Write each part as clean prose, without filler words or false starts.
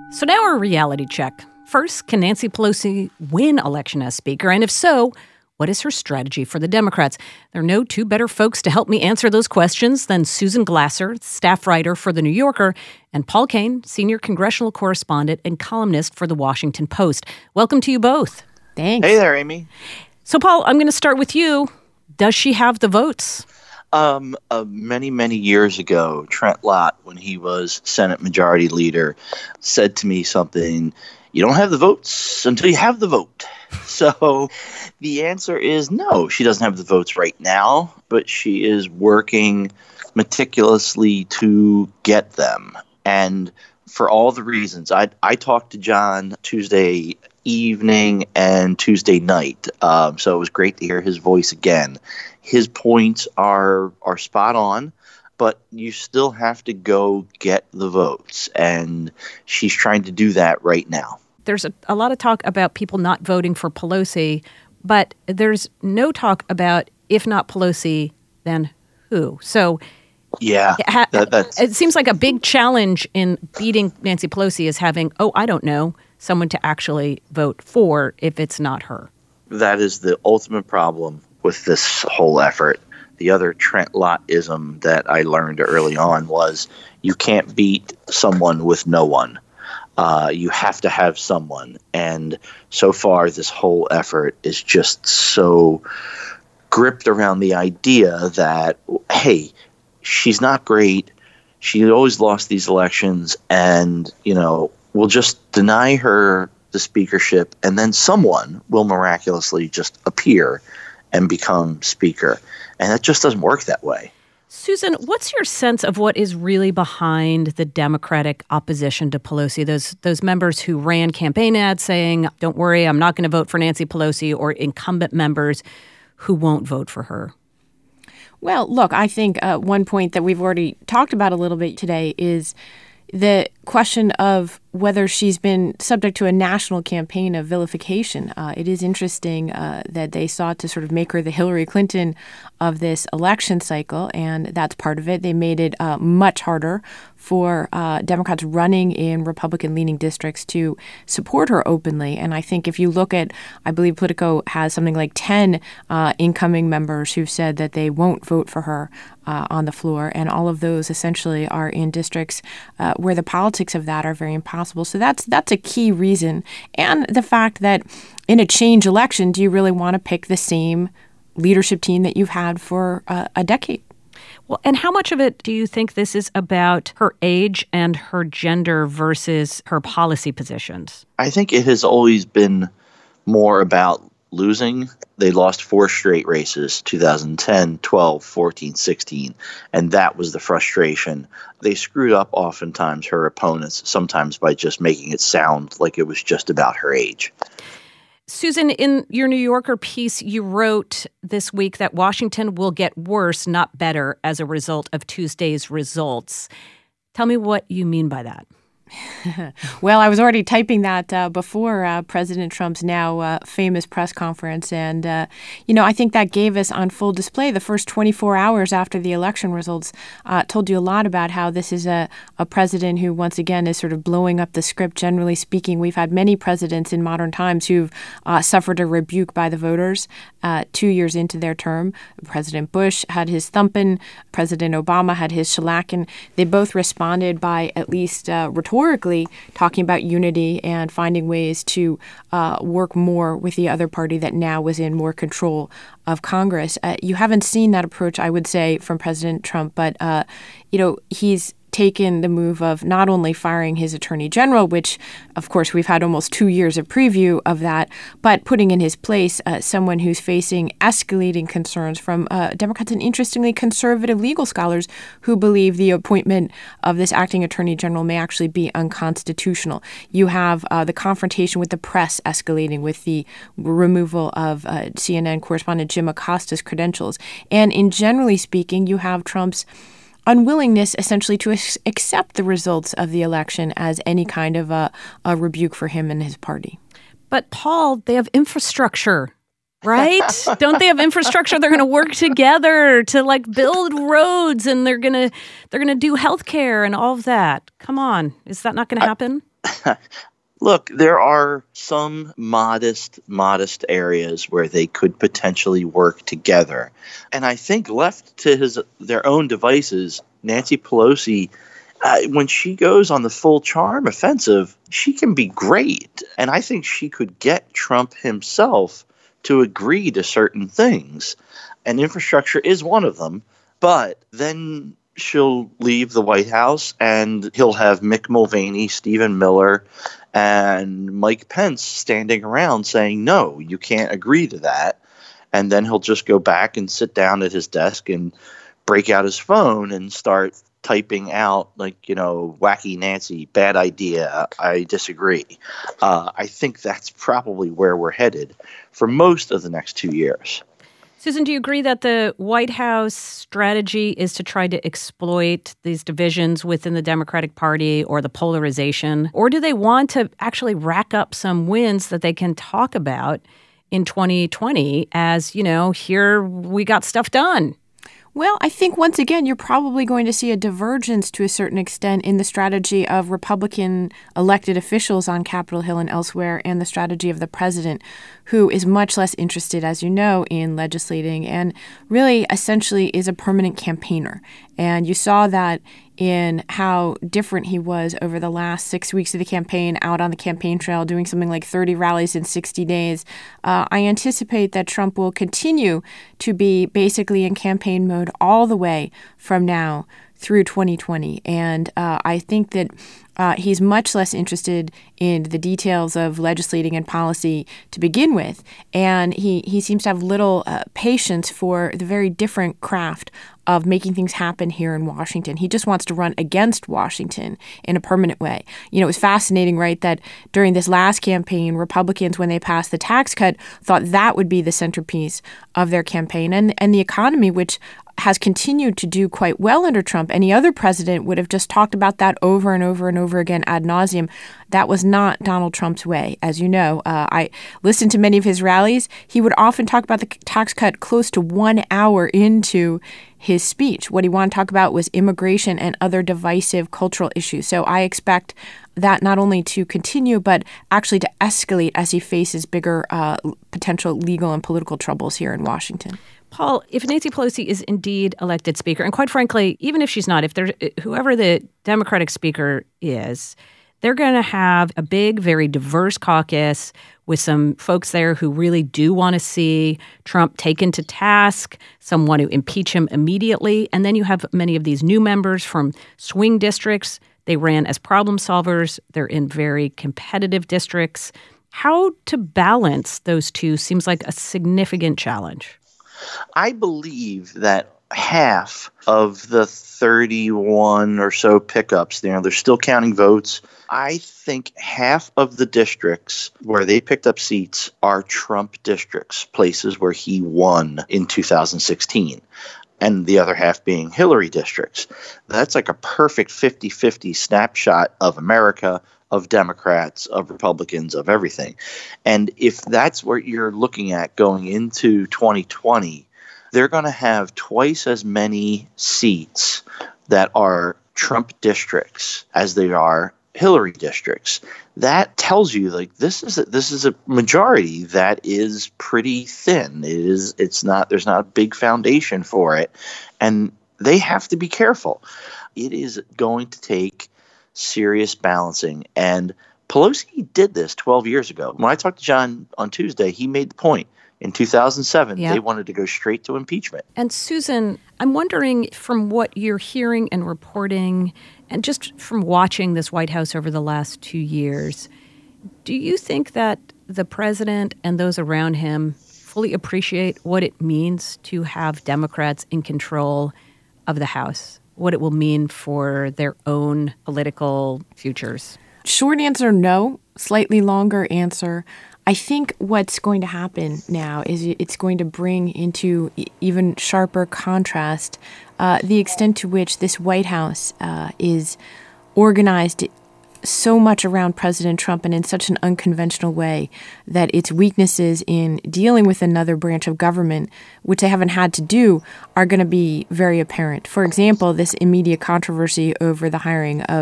So now our reality check. First, can Nancy Pelosi win election as Speaker? And if so, what is her strategy for the Democrats? There are no two better folks to help me answer those questions than Susan Glasser, staff writer for The New Yorker, and Paul Kane, senior congressional correspondent and columnist for The Washington Post. Welcome to you both. Thanks. Hey there, Amy. So, Paul, I'm going to start with you. Does she have the votes? Many years ago, Trent Lott, when he was Senate Majority Leader, said to me something, you don't have the votes until you have the vote. So the answer is no, she doesn't have the votes right now, but she is working meticulously to get them. And for all the reasons, I talked to John Tuesday evening and Tuesday night, so it was great to hear his voice again. His points are spot on, but you still have to go get the votes, and she's trying to do that right now. There's a lot of talk about people not voting for Pelosi, but there's no talk about if not Pelosi, then who? So yeah, it seems like a big challenge in beating Nancy Pelosi is having, someone to actually vote for if it's not her. That is the ultimate problem with this whole effort. The other Trent Lott-ism that I learned early on was you can't beat someone with no one. You have to have someone. And so far, this whole effort is just so gripped around the idea that, hey, she's not great. She always lost these elections. And, we'll just deny her the speakership. And then someone will miraculously just appear and become speaker. And that just doesn't work that way. Susan, what's your sense of what is really behind the Democratic opposition to Pelosi? Those members who ran campaign ads saying, don't worry, I'm not going to vote for Nancy Pelosi, or incumbent members who won't vote for her? Well, look, I think one point that we've already talked about a little bit today is the question of whether she's been subject to a national campaign of vilification. It is interesting that they sought to sort of make her the Hillary Clinton of this election cycle, and that's part of it. They made it much harder for Democrats running in Republican-leaning districts to support her openly. And I think if you look at, I believe Politico has something like 10 incoming members who've said that they won't vote for her on the floor, and all of those essentially are in districts where the politics of that are very impossible. So that's a key reason. And the fact that in a change election, do you really want to pick the same leadership team that you've had for a decade? Well, and how much of it do you think this is about her age and her gender versus her policy positions? I think it has always been more about losing. They lost 4 straight races, 2010, 12, 14, 16, and that was the frustration. They screwed up oftentimes her opponents, sometimes by just making it sound like it was just about her age. Susan, in your New Yorker piece, you wrote this week that Washington will get worse, not better, as a result of Tuesday's results. Tell me what you mean by that. Well, I was already typing that before President Trump's now famous press conference. And, I think that gave us on full display the first 24 hours after the election results told you a lot about how this is a president who, once again, is sort of blowing up the script. Generally speaking, we've had many presidents in modern times who've suffered a rebuke by the voters 2 years into their term. President Bush had his thumping. President Obama had his shellacking. They both responded by at least rhetorically talking about unity and finding ways to work more with the other party that now was in more control of Congress. You haven't seen that approach, I would say, from President Trump, but he's taken the move of not only firing his attorney general, which, of course, we've had almost 2 years of preview of that, but putting in his place someone who's facing escalating concerns from Democrats and, interestingly, conservative legal scholars who believe the appointment of this acting attorney general may actually be unconstitutional. You have the confrontation with the press escalating with the removal of CNN correspondent Jim Acosta's credentials. And in generally speaking, you have Trump's unwillingness essentially to accept the results of the election as any kind of a rebuke for him and his party. But Paul, they have infrastructure, right? Don't they have infrastructure? They're going to work together to build roads, and they're going to do healthcare and all of that. Come on, is that not going to happen? Look, there are some modest areas where they could potentially work together. And I think left to their own devices, Nancy Pelosi, when she goes on the full charm offensive, she can be great. And I think she could get Trump himself to agree to certain things. And infrastructure is one of them. But then she'll leave the White House and he'll have Mick Mulvaney, Stephen Miller, and Mike Pence standing around saying, no, you can't agree to that. And then he'll just go back and sit down at his desk and break out his phone and start typing out wacky Nancy, bad idea, I disagree. I think that's probably where we're headed for most of the next 2 years. Susan, do you agree that the White House strategy is to try to exploit these divisions within the Democratic Party or the polarization? Or do they want to actually rack up some wins that they can talk about in 2020 as, here we got stuff done? Well, I think once again, you're probably going to see a divergence to a certain extent in the strategy of Republican elected officials on Capitol Hill and elsewhere, and the strategy of the president, who is much less interested, as you know, in legislating and really essentially is a permanent campaigner. And you saw that in how different he was over the last 6 weeks of the campaign, out on the campaign trail, doing something like 30 rallies in 60 days. I anticipate that Trump will continue to be basically in campaign mode all the way from now through 2020. And I think that he's much less interested in the details of legislating and policy to begin with. And he seems to have little patience for the very different craft of making things happen here in Washington. He just wants to run against Washington in a permanent way. It was fascinating, right, that during this last campaign, Republicans, when they passed the tax cut, thought that would be the centerpiece of their campaign. And the economy, which has continued to do quite well under Trump. Any other president would have just talked about that over and over and over again ad nauseum. That was not Donald Trump's way. As you know, I listened to many of his rallies. He would often talk about the tax cut close to 1 hour into his speech. What he wanted to talk about was immigration and other divisive cultural issues. So I expect that not only to continue, but actually to escalate as he faces bigger potential legal and political troubles here in Washington. Paul, if Nancy Pelosi is indeed elected Speaker, and quite frankly, even if she's not, if there's whoever the Democratic Speaker is, they're going to have a big, very diverse caucus with some folks there who really do want to see Trump taken to task, some want to impeach him immediately. And then you have many of these new members from swing districts. They ran as problem solvers. They're in very competitive districts. How to balance those two seems like a significant challenge. I believe that half of the 31 or so pickups, they're still counting votes. I think half of the districts where they picked up seats are Trump districts, places where he won in 2016. And the other half being Hillary districts. That's like a perfect 50-50 snapshot of America, of Democrats, of Republicans, of everything. And if that's what you're looking at going into 2020, they're going to have twice as many seats that are Trump districts as they are Hillary districts. That tells you this is a majority that is pretty thin. There's not a big foundation for it, and they have to be careful. It is going to take serious balancing, and Pelosi did this 12 years ago. When I talked to John on Tuesday, he made the point. In 2007, They wanted to go straight to impeachment. And Susan, I'm wondering, from what you're hearing and reporting, and just from watching this White House over the last 2 years, do you think that the president and those around him fully appreciate what it means to have Democrats in control of the House, what it will mean for their own political futures? Short answer, no. Slightly longer answer, I think what's going to happen now is it's going to bring into even sharper contrast the extent to which this White House is organized so much around President Trump and in such an unconventional way that its weaknesses in dealing with another branch of government, which they haven't had to do, are going to be very apparent. For example, this immediate controversy over the hiring of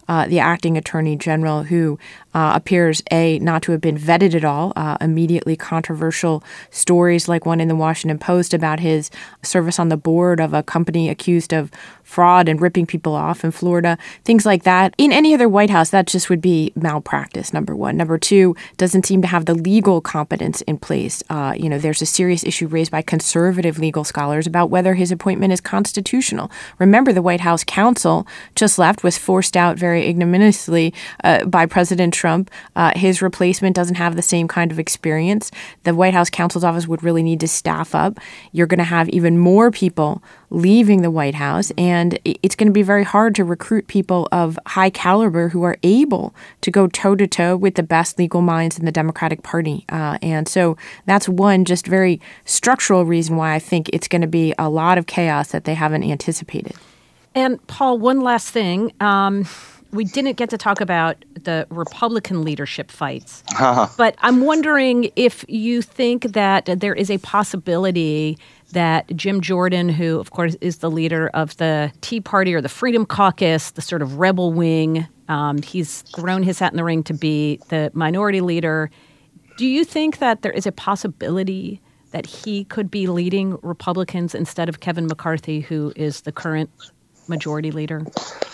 the acting attorney general, who appears, not to have been vetted at all, immediately controversial stories like one in the Washington Post about his service on the board of a company accused of fraud and ripping people off in Florida, things like that. In any other White House, that just would be malpractice, number one. Number two, doesn't seem to have the legal competence in place. There's a serious issue raised by conservative legal scholars about whether his appointment is constitutional. Remember, the White House counsel just left, was forced out very ignominiously by President Trump. His replacement doesn't have the same kind of experience. The White House counsel's office would really need to staff up. You're going to have even more people leaving the White House, and it's going to be very hard to recruit people of high caliber who are able to go toe-to-toe with the best legal minds in the Democratic Party. And so that's one just very structural reason why I think it's going to be a lot of chaos that they haven't anticipated. And Paul, one last thing. We didn't get to talk about the Republican leadership fights, but I'm wondering if you think that there is a possibility that Jim Jordan, who, of course, is the leader of the Tea Party or the Freedom Caucus, the sort of rebel wing, he's thrown his hat in the ring to be the minority leader. Do you think that there is a possibility that he could be leading Republicans instead of Kevin McCarthy, who is the current majority leader?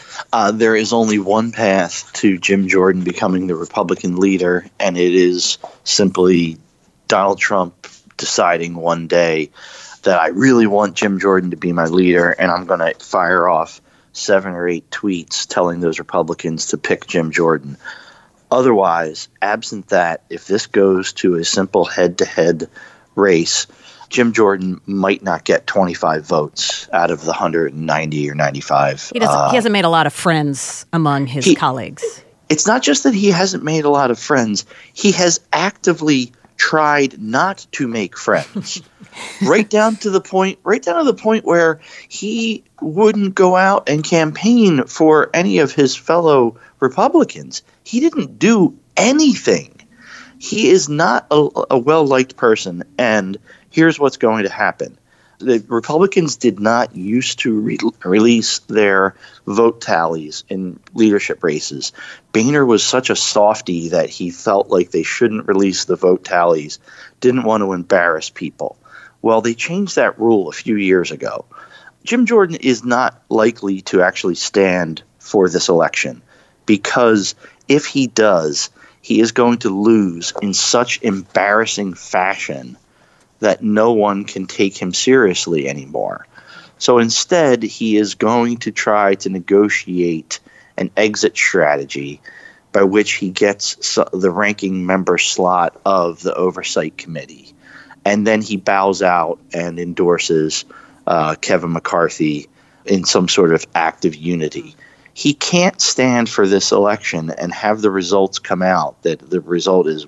There is only one path to Jim Jordan becoming the Republican leader, and it is simply Donald Trump deciding one day that I really want Jim Jordan to be my leader, and I'm going to fire off 7 or 8 tweets telling those Republicans to pick Jim Jordan. Otherwise, absent that, if this goes to a simple head-to-head race, Jim Jordan might not get 25 votes out of the 190 or 95. He hasn't made a lot of friends among his colleagues. It's not just that he hasn't made a lot of friends. He has actively tried not to make friends. right down to the point where he wouldn't go out and campaign for any of his fellow Republicans. He didn't do anything. He is not a well-liked person, and here's what's going to happen. The Republicans did not used to release their vote tallies in leadership races. Boehner was such a softy that he felt like they shouldn't release the vote tallies, didn't want to embarrass people. Well, they changed that rule a few years ago. Jim Jordan is not likely to actually stand for this election because if he does, he is going to lose in such embarrassing fashion that no one can take him seriously anymore. So instead, he is going to try to negotiate an exit strategy by which he gets the ranking member slot of the Oversight Committee. And then he bows out and endorses Kevin McCarthy in some sort of act of unity. He can't stand for this election and have the results come out that the result is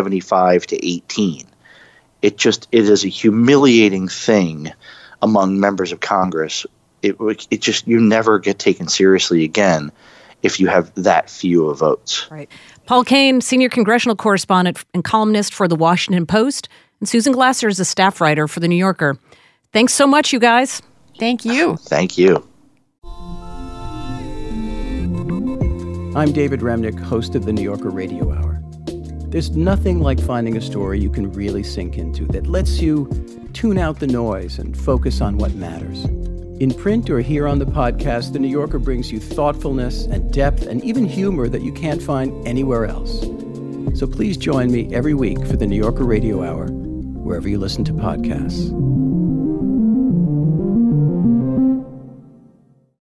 175 to 18. It is a humiliating thing among members of Congress. You never get taken seriously again if you have that few of votes. Right. Paul Kane, senior congressional correspondent and columnist for The Washington Post, and Susan Glasser is a staff writer for The New Yorker. Thanks so much, you guys. Thank you. Thank you. I'm David Remnick, host of The New Yorker Radio Hour. There's nothing like finding a story you can really sink into that lets you tune out the noise and focus on what matters. In print or here on the podcast, The New Yorker brings you thoughtfulness and depth and even humor that you can't find anywhere else. So please join me every week for The New Yorker Radio Hour, wherever you listen to podcasts.